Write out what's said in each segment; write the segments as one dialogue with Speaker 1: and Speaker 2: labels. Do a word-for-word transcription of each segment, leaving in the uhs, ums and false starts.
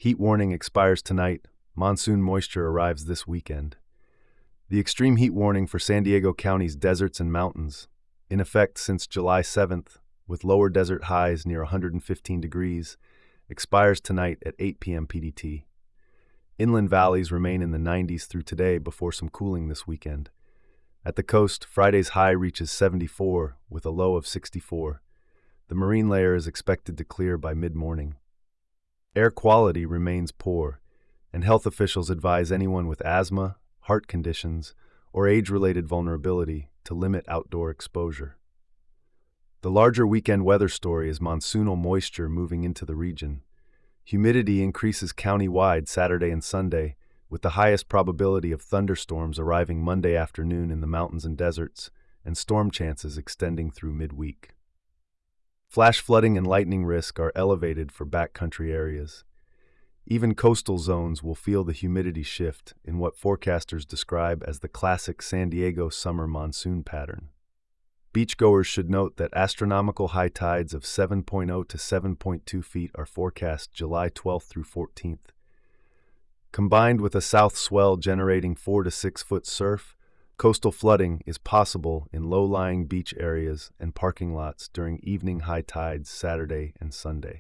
Speaker 1: Heat warning expires tonight. Monsoon moisture arrives this weekend. The extreme heat warning for San Diego County's deserts and mountains, in effect since July seventh, with lower desert highs near one hundred fifteen degrees, expires tonight at eight p m P D T. Inland valleys remain in the nineties through today before some cooling this weekend. At the coast, Friday's high reaches seventy-four with a low of sixty-four. The marine layer is expected to clear by mid-morning. Air quality remains poor, and health officials advise anyone with asthma, heart conditions, or age-related vulnerability to limit outdoor exposure. The larger weekend weather story is monsoonal moisture moving into the region. Humidity increases county-wide Saturday and Sunday, with the highest probability of thunderstorms arriving Monday afternoon in the mountains and deserts, and storm chances extending through midweek. Flash flooding and lightning risk are elevated for backcountry areas. Even coastal zones will feel the humidity shift in what forecasters describe as the classic San Diego summer monsoon pattern. Beachgoers should note that astronomical high tides of seven point zero to seven point two feet are forecast July twelfth through fourteenth. Combined with a south swell generating four to six foot surf, coastal flooding is possible in low-lying beach areas and parking lots during evening high tides Saturday and Sunday.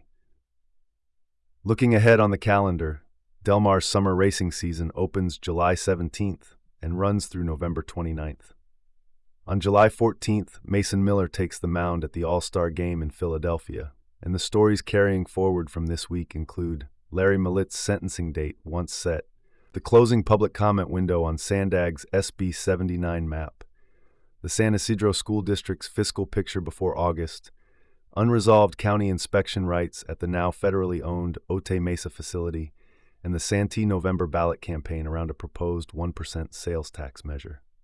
Speaker 1: Looking ahead on the calendar, Del Mar's summer racing season opens July seventeenth and runs through November twenty-ninth. On July fourteenth, Mason Miller takes the mound at the All-Star Game in Philadelphia, and the stories carrying forward from this week include Larry Malit's sentencing date once set, the closing public comment window on Sandag's S B seventy-nine map, the San Isidro School District's fiscal picture before August, unresolved county inspection rights at the now federally owned Otay Mesa facility, and the Santee November ballot campaign around a proposed one percent sales tax measure.